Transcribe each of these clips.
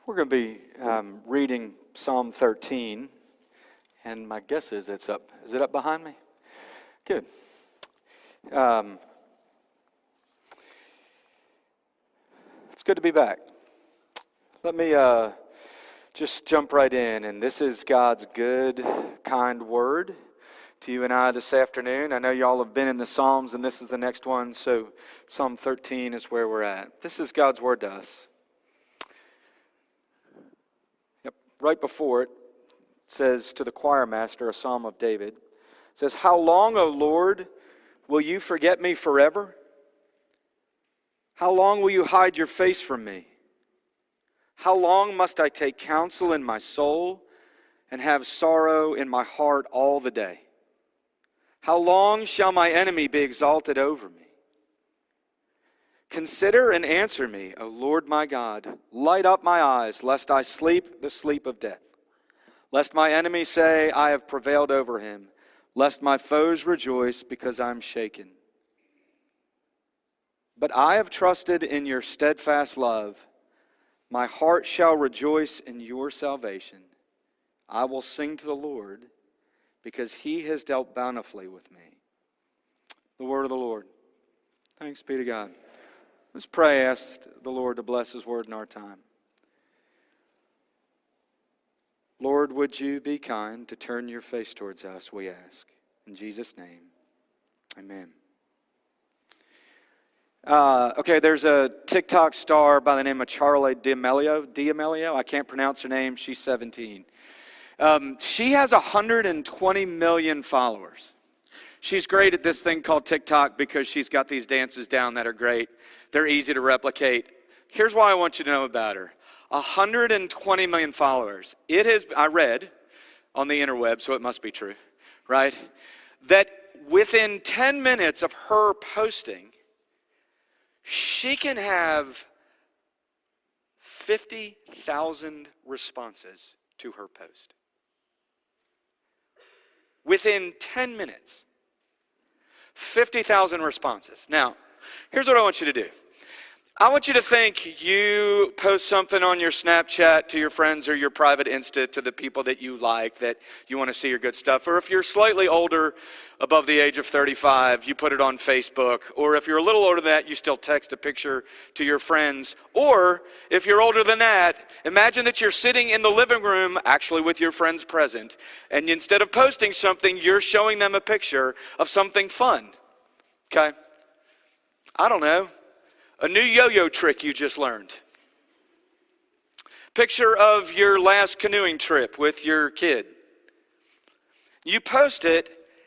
We're going to be reading Psalm 13, and my guess is it's up. Is it up behind me? Good. It's good to be back. Let me just jump right in, and this is God's good, kind word to you and I this afternoon. I know y'all have been in the Psalms, and this is the next one, so Psalm 13 is where we're at. This is God's word to us. Right before it says to the choir master, a psalm of David, it says, "How long, O Lord, will you forget me forever? How long will you hide your face from me? How long must I take counsel in my soul and have sorrow in my heart all the day? How long shall my enemy be exalted over me? Consider and answer me, O Lord my God. Light up my eyes, lest I sleep the sleep of death. Lest my enemy say, I have prevailed over him. Lest my foes rejoice because I am shaken. But I have trusted in your steadfast love. My heart shall rejoice in your salvation. I will sing to the Lord because he has dealt bountifully with me." The word of the Lord. Thanks be to God. Let's pray, ask the Lord to bless his word in our time. Lord, would you be kind to turn your face towards us, we ask. In Jesus' name, amen. There's a TikTok star by the name of Charli D'Amelio. I can't pronounce her name. She's 17. She has 120 million followers. She's great at this thing called TikTok because she's got these dances down that are great. They're easy to replicate. Here's why I want you to know about her. 120 million followers. I read on the interweb, so it must be true, right? That within 10 minutes of her posting, she can have 50,000 responses to her post. Within 10 minutes. 50,000 responses. Now, here's what I want you to do. I want you to think you post something on your Snapchat to your friends or your private Insta to the people that you like, that you want to see your good stuff. Or if you're slightly older, above the age of 35, you put it on Facebook. Or if you're a little older than that, you still text a picture to your friends. Or if you're older than that, imagine that you're sitting in the living room, actually with your friends present, and instead of posting something, you're showing them a picture of something fun. Okay? I don't know. A new yo-yo trick you just learned. Picture of your last canoeing trip with your kid. You post it,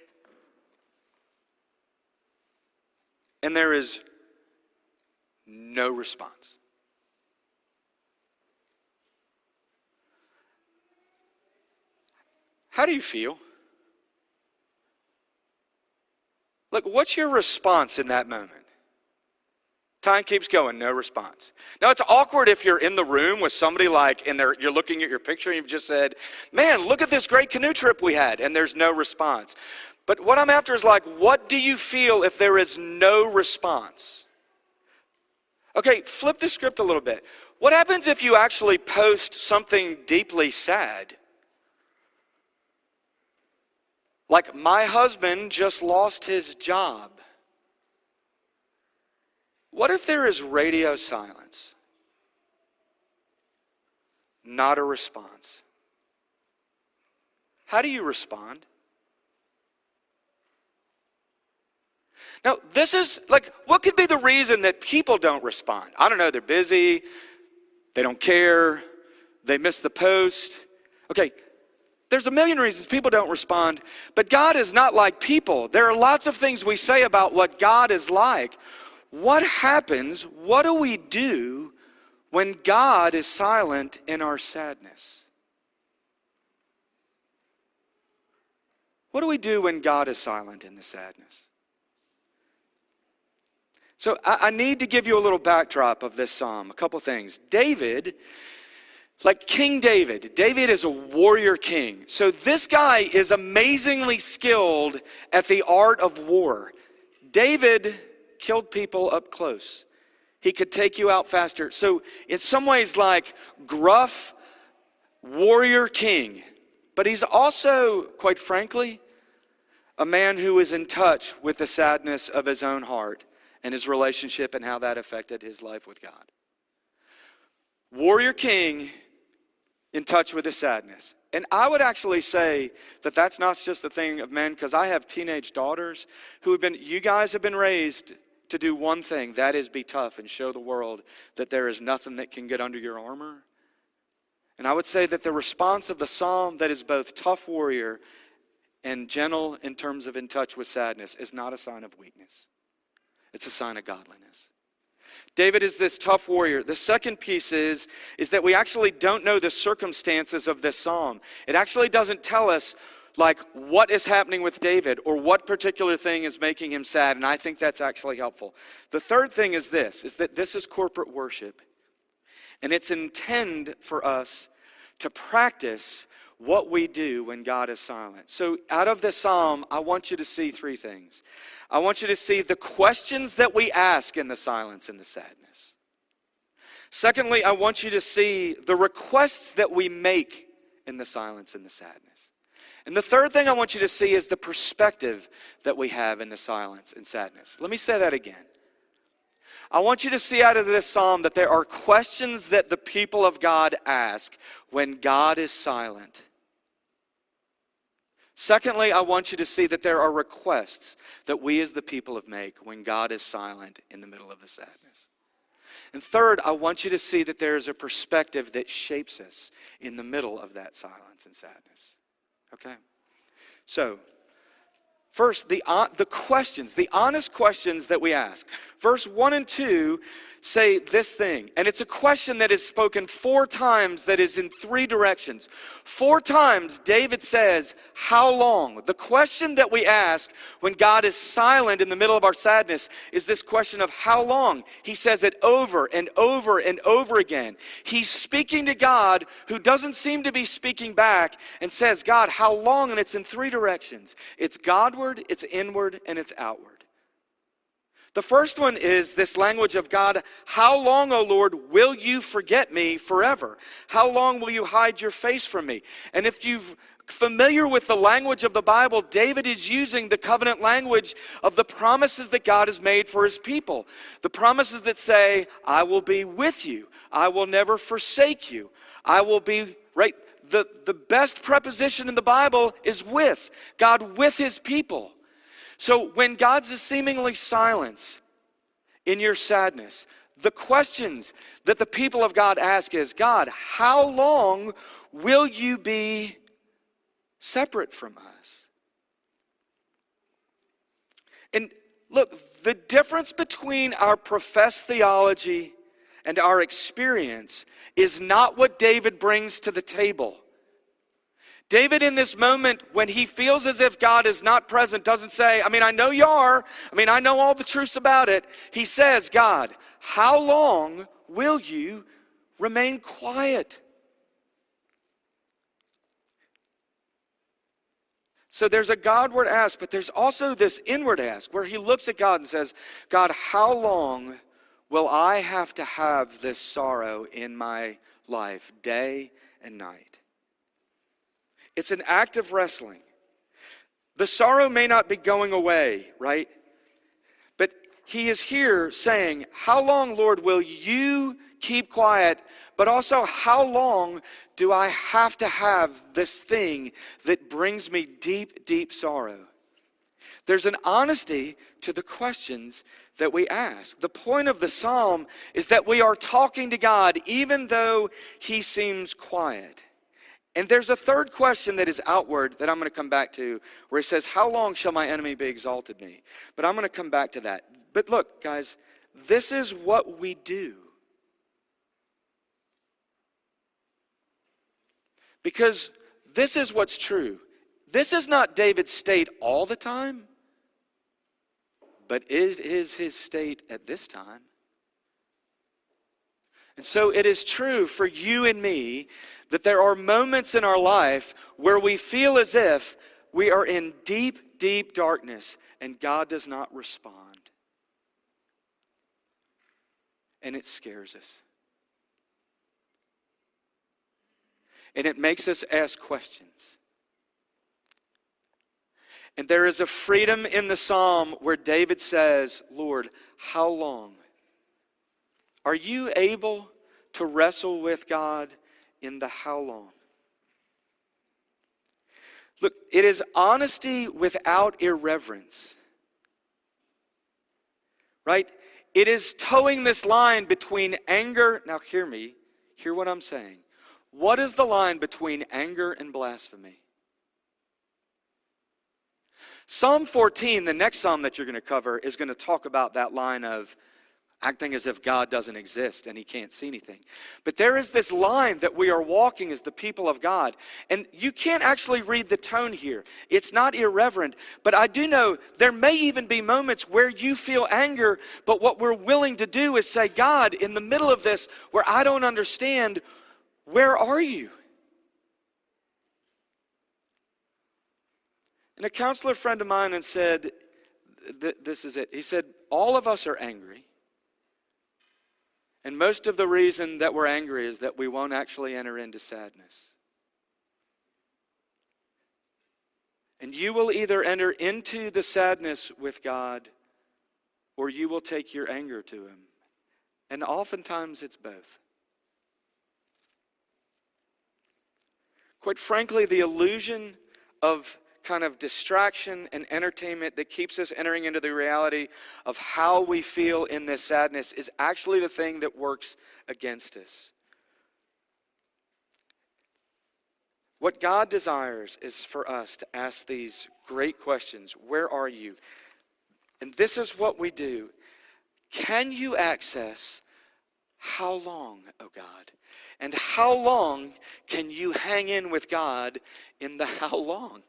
and there is no response. How do you feel? Look, what's your response in that moment? Time keeps going, no response. Now, it's awkward if you're in the room with somebody you're looking at your picture and you've just said, man, look at this great canoe trip we had, and there's no response. But what I'm after is what do you feel if there is no response? Okay, flip the script a little bit. What happens if you actually post something deeply sad? Like, my husband just lost his job. What if there is radio silence? Not a response. How do you respond? Now, this is what could be the reason that people don't respond? I don't know, they're busy, they don't care, they miss the post. Okay, there's a million reasons people don't respond, but God is not like people. There are lots of things we say about what God is like. What happens, what do we do when God is silent in our sadness? What do we do when God is silent in the sadness? So I need to give you a little backdrop of this psalm, a couple things. David, King David is a warrior king. So this guy is amazingly skilled at the art of war. David killed people up close. He could take you out faster. So in some ways like gruff warrior king, but he's also, quite frankly, a man who is in touch with the sadness of his own heart and his relationship and how that affected his life with God. Warrior king in touch with his sadness. And I would actually say that that's not just the thing of men, because I have teenage daughters you guys have been raised to do one thing, that is be tough and show the world that there is nothing that can get under your armor. And I would say that the response of the psalm that is both tough warrior and gentle in terms of in touch with sadness is not a sign of weakness. It's a sign of godliness. David is this tough warrior. The second piece is that we actually don't know the circumstances of this psalm. It actually doesn't tell us like what is happening with David or what particular thing is making him sad, and I think that's actually helpful. The third thing is that this is corporate worship, and it's intended for us to practice what we do when God is silent. So out of this psalm, I want you to see three things. I want you to see the questions that we ask in the silence and the sadness. Secondly, I want you to see the requests that we make in the silence and the sadness. And the third thing I want you to see is the perspective that we have in the silence and sadness. Let me say that again. I want you to see out of this psalm that there are questions that the people of God ask when God is silent. Secondly, I want you to see that there are requests that we as the people make when God is silent in the middle of the sadness. And third, I want you to see that there is a perspective that shapes us in the middle of that silence and sadness. Okay? So, first, the questions, the honest questions that we ask. Verse 1 and 2 say this thing, and it's a question that is spoken 4 times that is in 3 directions. 4 times David says, how long? The question that we ask when God is silent in the middle of our sadness is this question of how long? He says it over and over and over again. He's speaking to God who doesn't seem to be speaking back and says, God, how long? And it's in 3 directions. It's Godward, it's inward, and it's outward. The first one is this language of God, how long, O Lord, will you forget me forever? How long will you hide your face from me? And if you're familiar with the language of the Bible, David is using the covenant language of the promises that God has made for his people. The promises that say, I will be with you. I will never forsake you. I will be, right? The best preposition in the Bible is with. God with his people. So when God's seemingly silence in your sadness, the questions that the people of God ask is, God, how long will you be separate from us? And look, the difference between our professed theology and our experience is not what David brings to the table. David in this moment, when he feels as if God is not present, doesn't say, I know you are. I know all the truths about it. He says, God, how long will you remain quiet? So there's a Godward ask, but there's also this inward ask where he looks at God and says, God, how long will I have to have this sorrow in my life, day and night? It's an act of wrestling. The sorrow may not be going away, right? But he is here saying, how long, Lord, will you keep quiet? But also, how long do I have to have this thing that brings me deep, deep sorrow? There's an honesty to the questions that we ask. The point of the psalm is that we are talking to God even though he seems quiet. And there's a third question that is outward that I'm going to come back to, where he says, how long shall my enemy be exalted me? But I'm going to come back to that. But look, guys, this is what we do. Because this is what's true. This is not David's state all the time, but it is his state at this time. And so it is true for you and me that there are moments in our life where we feel as if we are in deep, deep darkness and God does not respond. and it scares us. And it makes us ask questions. And there is a freedom in the psalm where David says, Lord, how long? Are you able to wrestle with God in the how long? Look, it is honesty without irreverence. Right? It is towing this line between anger. Now hear me. Hear what I'm saying. What is the line between anger and blasphemy? Psalm 14, the next psalm that you're going to cover, is going to talk about that line of acting as if God doesn't exist and he can't see anything. But there is this line that we are walking as the people of God. And you can't actually read the tone here. It's not irreverent. But I do know there may even be moments where you feel anger, but what we're willing to do is say, God, in the middle of this where I don't understand, where are you? And a counselor friend of mine had said, this is it. He said, all of us are angry. And most of the reason that we're angry is that we won't actually enter into sadness. And you will either enter into the sadness with God, or you will take your anger to him. And oftentimes it's both. Quite frankly, the illusion of kind of distraction and entertainment that keeps us entering into the reality of how we feel in this sadness is actually the thing that works against us. What God desires is for us to ask these great questions. Where are you? And this is what we do. Can you access how long, oh God? And how long can you hang in with God in the how long?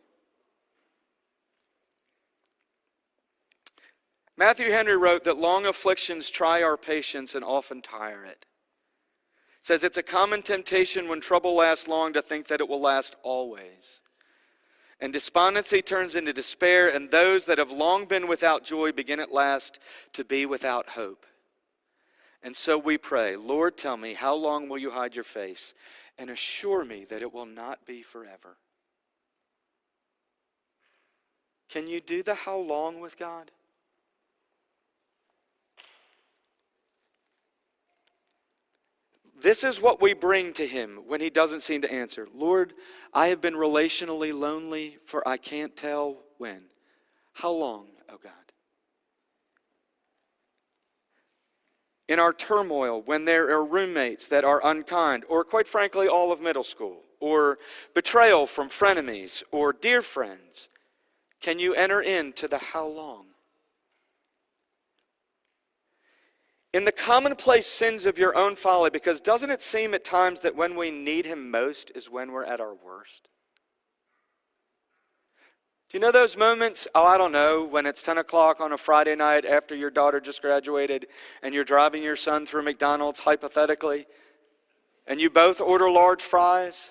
Matthew Henry wrote that long afflictions try our patience and often tire it. It says it's a common temptation when trouble lasts long to think that it will last always. And despondency turns into despair, and those that have long been without joy begin at last to be without hope. And so we pray, Lord, tell me, how long will you hide your face? And assure me that it will not be forever. Can you do the how long with God? This is what we bring to him when he doesn't seem to answer. Lord, I have been relationally lonely for I can't tell when. How long, oh God? In our turmoil, when there are roommates that are unkind, or quite frankly, all of middle school, or betrayal from frenemies, or dear friends, can you enter into the how long? In the commonplace sins of your own folly, because doesn't it seem at times that when we need him most is when we're at our worst? Do you know those moments, I don't know, when it's 10 o'clock on a Friday night after your daughter just graduated and you're driving your son through McDonald's, hypothetically, and you both order large fries?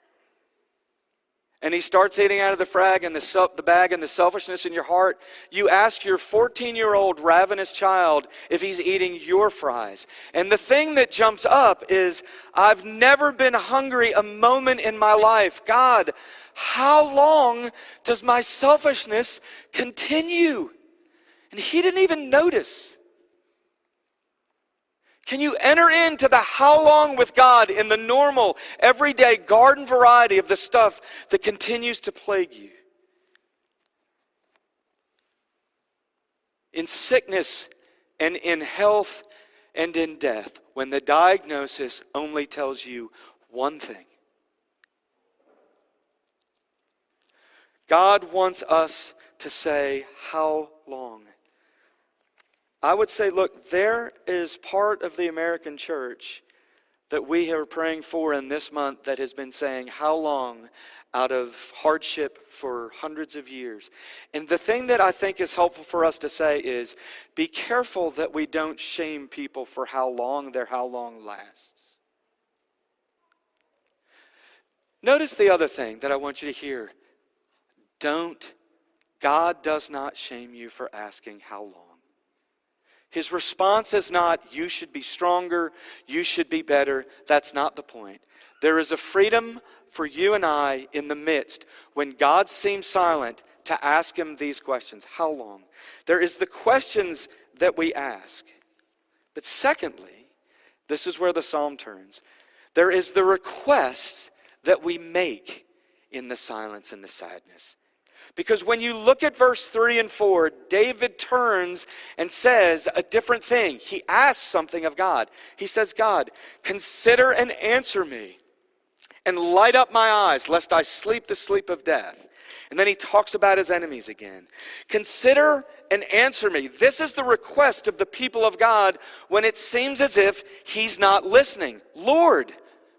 And he starts eating out of the bag and the selfishness in your heart. You ask your 14-year-old ravenous child if he's eating your fries. And the thing that jumps up is, I've never been hungry a moment in my life. God, how long does my selfishness continue? And he didn't even notice. Can you enter into the how long with God in the normal, everyday garden variety of the stuff that continues to plague you? In sickness and in health and in death, when the diagnosis only tells you one thing. God wants us to say, how long? I would say, look, there is part of the American church that we are praying for in this month that has been saying, how long, out of hardship for hundreds of years. And the thing that I think is helpful for us to say is, be careful that we don't shame people for how long their how long lasts. Notice the other thing that I want you to hear. God does not shame you for asking how long. His response is not, you should be stronger, you should be better. That's not the point. There is a freedom for you and I in the midst when God seems silent to ask him these questions. How long? There is the questions that we ask. But secondly, this is where the psalm turns. There is the requests that we make in the silence and the sadness. Because when you look at verse 3 and 4, David turns and says a different thing. He asks something of God. He says, God, consider and answer me, and light up my eyes, lest I sleep the sleep of death. And then he talks about his enemies again. Consider and answer me. This is the request of the people of God when it seems as if he's not listening. Lord,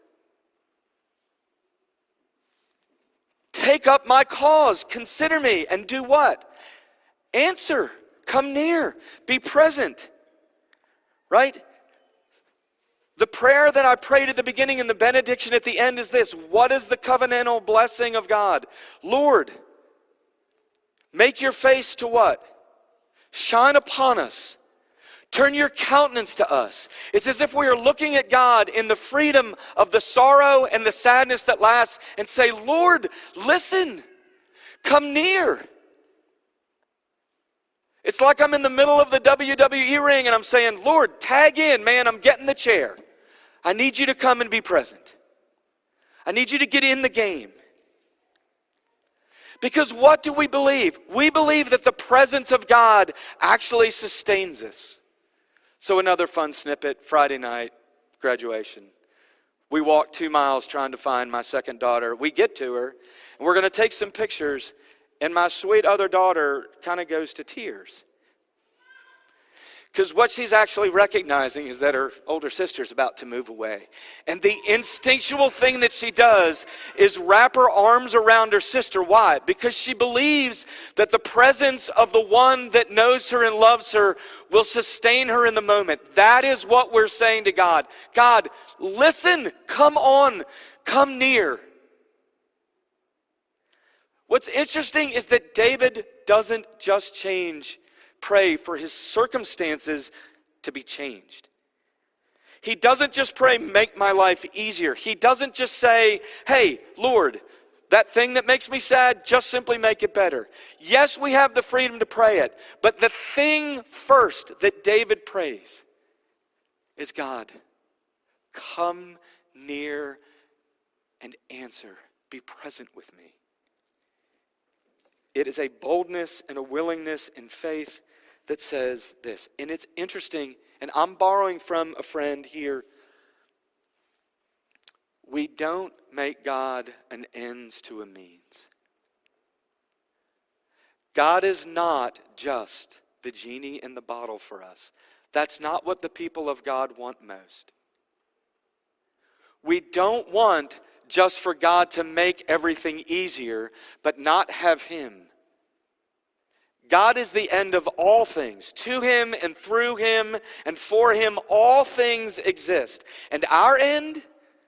take up my cause. Consider me and do what? Answer. Come near. Be present. Right? The prayer that I prayed at the beginning and the benediction at the end is this. What is the covenantal blessing of God? Lord, make your face to what? Shine upon us. Turn your countenance to us. It's as if we are looking at God in the freedom of the sorrow and the sadness that lasts and say, Lord, listen, come near. It's like I'm in the middle of the WWE ring and I'm saying, Lord, tag in, man, I'm getting the chair. I need you to come and be present. I need you to get in the game. Because what do we believe? We believe that the presence of God actually sustains us. So another fun snippet, Friday night, graduation. We walked 2 miles trying to find my second daughter. We get to her, and we're going to take some pictures, and my sweet other daughter kind of goes to tears. Because what she's actually recognizing is that her older sister's about to move away. And the instinctual thing that she does is wrap her arms around her sister. Why? Because she believes that the presence of the one that knows her and loves her will sustain her in the moment. That is what we're saying to God. God, listen, come on, come near. What's interesting is that David doesn't just pray for his circumstances to be changed. He doesn't just pray, make my life easier. He doesn't just say, hey, Lord, that thing that makes me sad, just simply make it better. Yes, we have the freedom to pray it, but the thing first that David prays is, God, come near and answer. Be present with me. It is a boldness and a willingness and faith that says this. And it's interesting, and I'm borrowing from a friend here. We don't make God an ends to a means. God is not just the genie in the bottle for us. That's not what the people of God want most. We don't want just for God to make everything easier, but not have him. God is the end of all things. To him and through him and for him, all things exist. And our end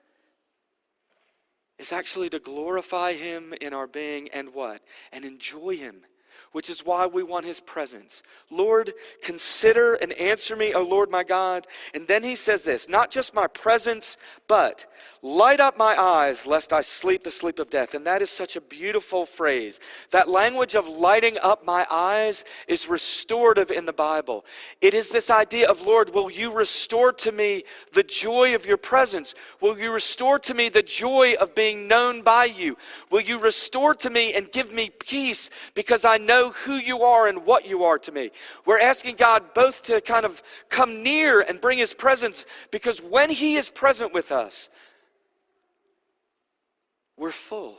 is actually to glorify him in our being and what? And enjoy him, which is why we want his presence. Lord, consider and answer me, O Lord my God. And then he says this, not just my presence, but light up my eyes, lest I sleep the sleep of death. And that is such a beautiful phrase. That language of lighting up my eyes is restorative in the Bible. It is this idea of, Lord, will you restore to me the joy of your presence? Will you restore to me the joy of being known by you? Will you restore to me and give me peace because I know who you are and what you are to me? We're asking God both to kind of come near and bring his presence, because when he is present with us, we're full.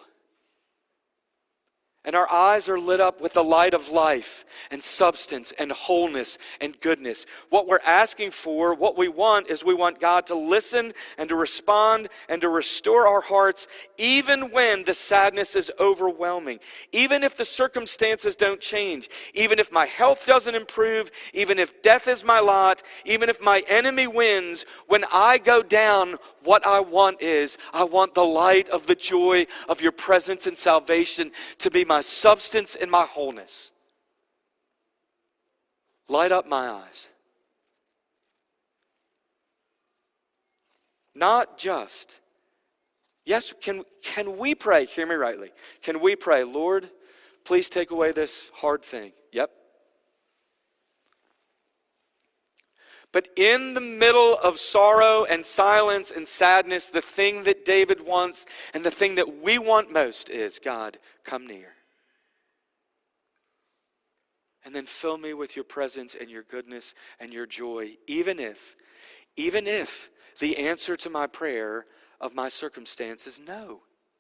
And our eyes are lit up with the light of life and substance and wholeness and goodness. What we're asking for, what we want, is we want God to listen and to respond and to restore our hearts even when the sadness is overwhelming. Even if the circumstances don't change. Even if my health doesn't improve. Even if death is my lot. Even if my enemy wins. When I go down, what I want is, I want the light of the joy of your presence and salvation to be my substance and my wholeness. Light up my eyes. Not just. Yes, can we pray? Hear me rightly. Can we pray, Lord, please take away this hard thing? Yep. But in the middle of sorrow and silence and sadness, the thing that David wants and the thing that we want most is, God, come near. And then fill me with your presence and your goodness and your joy, even if the answer to my prayer of my circumstance is no.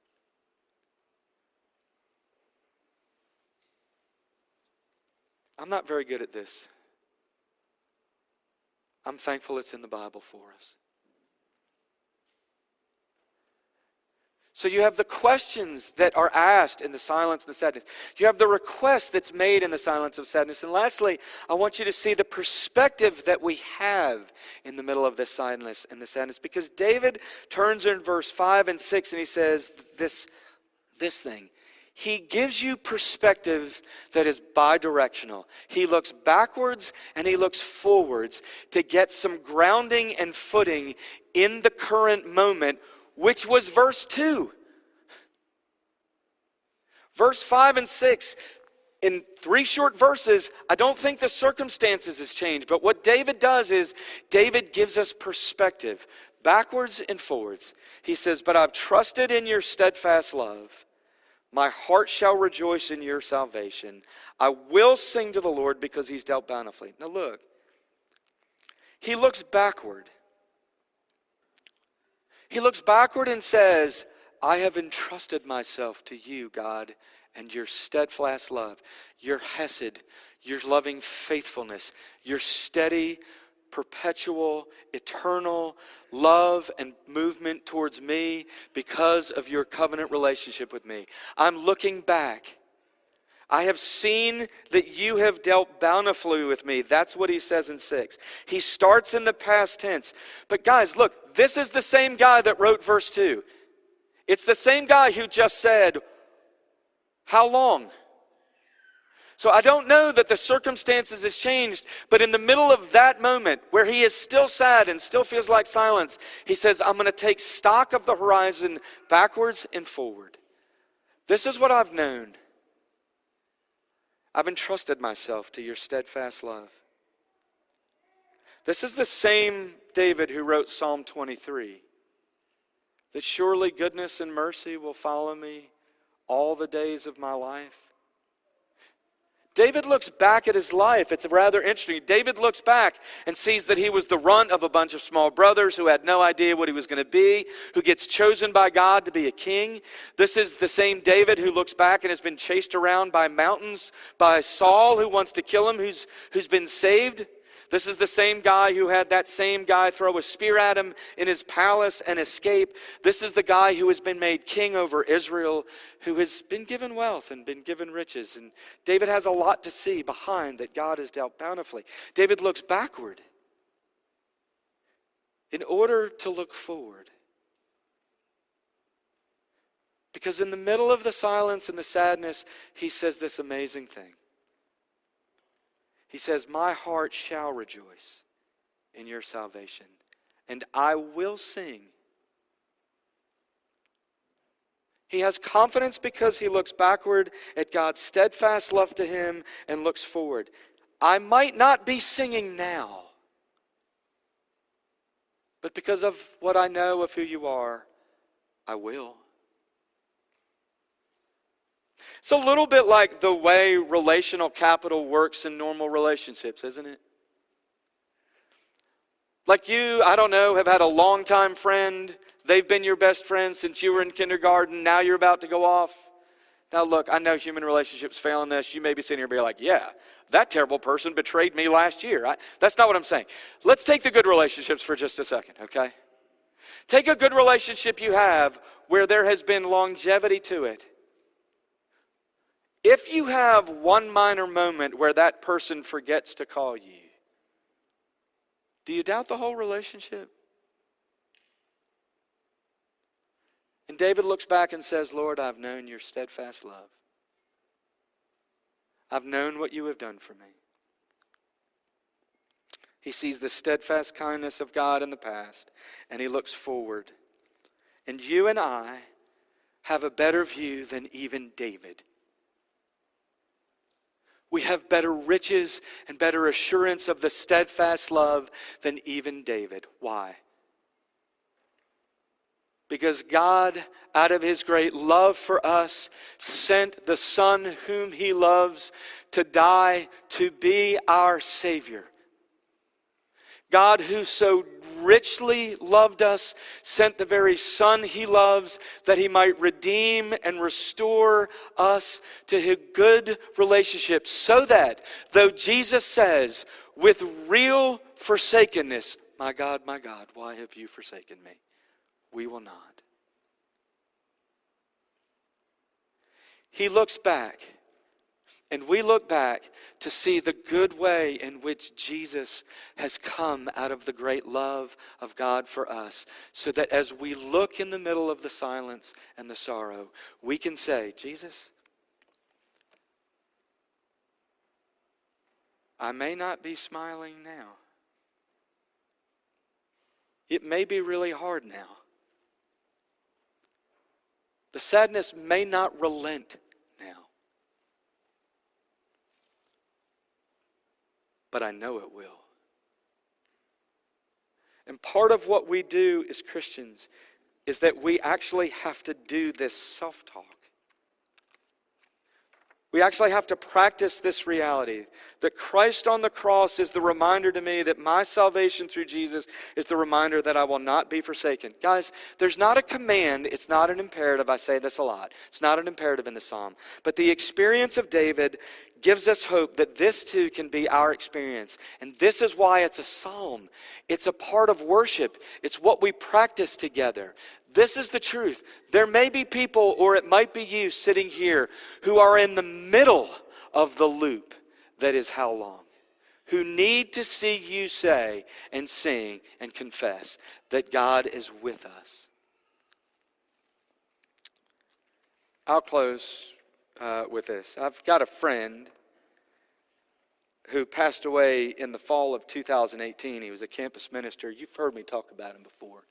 I'm not very good at this. I'm thankful it's in the Bible for us. So you have the questions that are asked in the silence and the sadness. You have the request that's made in the silence of sadness. And lastly, I want you to see the perspective that we have in the middle of this silence and the sadness. Because David turns in verse 5 and 6 and he says this thing. He gives you perspective that is bidirectional. He looks backwards and he looks forwards to get some grounding and footing in the current moment, which was verse 2. Verse 5 and 6, in 3 short verses, I don't think the circumstances has changed. But what David does is, David gives us perspective, backwards and forwards. He says, but I've trusted in your steadfast love. My heart shall rejoice in your salvation. I will sing to the Lord because he's dealt bountifully. Now look, he looks backward. He looks backward and says, I have entrusted myself to you, God, and your steadfast love, your hesed, your loving faithfulness, your steady, perpetual, eternal love and movement towards me because of your covenant relationship with me. I'm looking back. I have seen that you have dealt bountifully with me. That's what he says in 6. He starts in the past tense. But guys, look, this is the same guy that wrote verse 2. It's the same guy who just said, how long? So I don't know that the circumstances has changed, but in the middle of that moment where he is still sad and still feels like silence, he says, I'm going to take stock of the horizon backwards and forward. This is what I've known. I've entrusted myself to your steadfast love. This is the same David who wrote Psalm 23. That surely goodness and mercy will follow me all the days of my life. David looks back at his life. It's rather interesting. David looks back and sees that he was the runt of a bunch of small brothers who had no idea what he was going to be, who gets chosen by God to be a king. This is the same David who looks back and has been chased around by mountains, by Saul who wants to kill him, who's been saved. This is the same guy who had that same guy throw a spear at him in his palace and escape. This is the guy who has been made king over Israel, who has been given wealth and been given riches. And David has a lot to see behind that God has dealt bountifully. David looks backward in order to look forward. Because in the middle of the silence and the sadness, he says this amazing thing. He says, my heart shall rejoice in your salvation, and I will sing. He has confidence because he looks backward at God's steadfast love to him and looks forward. I might not be singing now, but because of what I know of who you are, I will. It's a little bit like the way relational capital works in normal relationships, isn't it? Like you, I don't know, have had a longtime friend. They've been your best friend since you were in kindergarten. Now you're about to go off. Now look, I know human relationships fail in this. You may be sitting here and be like, yeah, that terrible person betrayed me last year. That's not what I'm saying. Let's take the good relationships for just a second, okay? Take a good relationship you have where there has been longevity to it. If you have one minor moment where that person forgets to call you, do you doubt the whole relationship? And David looks back and says, Lord, I've known your steadfast love. I've known what you have done for me. He sees the steadfast kindness of God in the past, and he looks forward. And you and I have a better view than even David. We have better riches and better assurance of the steadfast love than even David. Why? Because God, out of his great love for us, sent the Son whom he loves to die to be our Savior. God, who so richly loved us, sent the very Son he loves that he might redeem and restore us to his good relationship, so that, though Jesus says, with real forsakenness, my God, why have you forsaken me? We will not. He looks back, and we look back to see the good way in which Jesus has come out of the great love of God for us, so that as we look in the middle of the silence and the sorrow, we can say, Jesus, I may not be smiling now. It may be really hard now. The sadness may not relent now. But I know it will. And part of what we do as Christians is that we actually have to do this self-talk. We actually have to practice this reality that Christ on the cross is the reminder to me that my salvation through Jesus is the reminder that I will not be forsaken. Guys, there's not a command, it's not an imperative. I say this a lot. It's not an imperative in the psalm. But the experience of David gives us hope that this too can be our experience. And this is why it's a psalm. It's a part of worship. It's what we practice together. This is the truth. There may be people, or it might be you sitting here, who are in the middle of the loop that is how long, who need to see you say and sing and confess that God is with us. I'll close with this. I've got a friend who passed away in the fall of 2018. He was a campus minister. You've heard me talk about him before.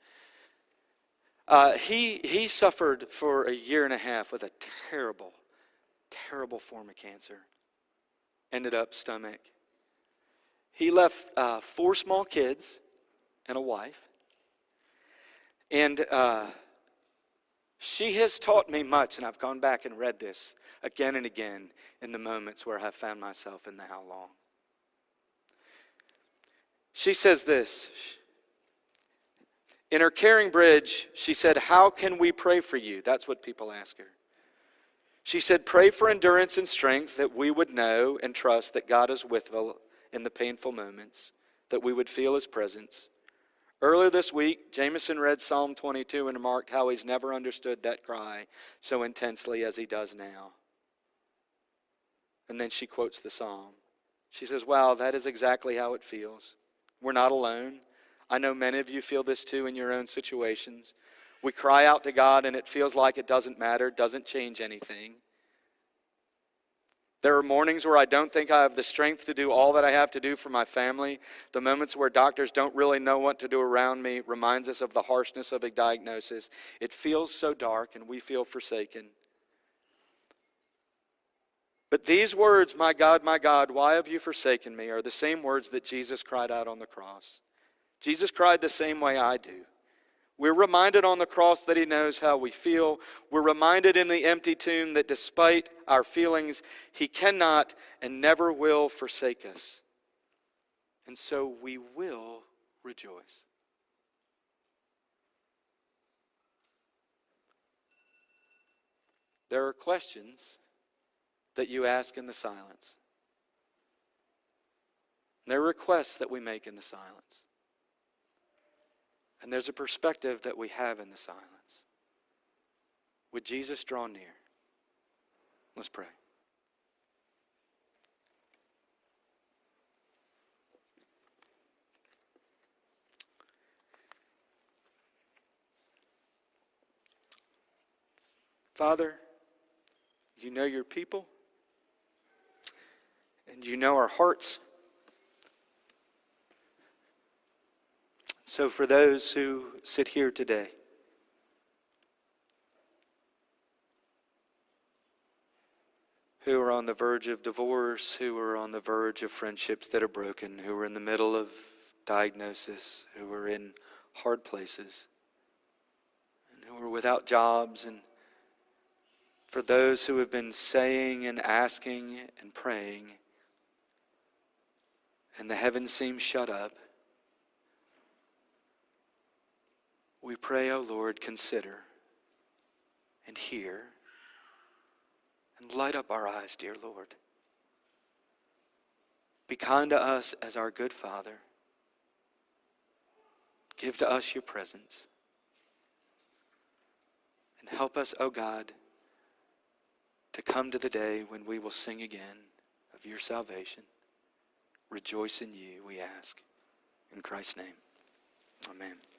He suffered for a year and a half with a terrible, terrible form of cancer. Ended up stomach. He left 4 small kids and a wife. And she has taught me much, and I've gone back and read this again and again in the moments where I have found myself in the how long. She says this. In her caring bridge, she said, "How can we pray for you?" That's what people ask her. She said, "Pray for endurance and strength, that we would know and trust that God is with us in the painful moments, that we would feel his presence." Earlier this week, Jameson read Psalm 22 and remarked how he's never understood that cry so intensely as he does now. And then she quotes the psalm. She says, "Wow, that is exactly how it feels. We're not alone. I know many of you feel this too in your own situations. We cry out to God and it feels like it doesn't matter, doesn't change anything. There are mornings where I don't think I have the strength to do all that I have to do for my family. The moments where doctors don't really know what to do around me reminds us of the harshness of a diagnosis. It feels so dark and we feel forsaken. But these words, my God, why have you forsaken me?" are the same words that Jesus cried out on the cross. Jesus cried the same way I do. We're reminded on the cross that he knows how we feel. We're reminded in the empty tomb that despite our feelings, he cannot and never will forsake us. And so we will rejoice. There are questions that you ask in the silence. There are requests that we make in the silence. And there's a perspective that we have in the silence. Would Jesus draw near? Let's pray. Father, you know your people, and you know our hearts. So for those who sit here today, who are on the verge of divorce, who are on the verge of friendships that are broken, who are in the middle of diagnosis, who are in hard places, and who are without jobs, and for those who have been saying and asking and praying, and the heavens seem shut up, we pray, O Lord, consider and hear and light up our eyes, dear Lord. Be kind to us as our good Father. Give to us your presence. And help us, O God, to come to the day when we will sing again of your salvation. Rejoice in you, we ask. In Christ's name, amen.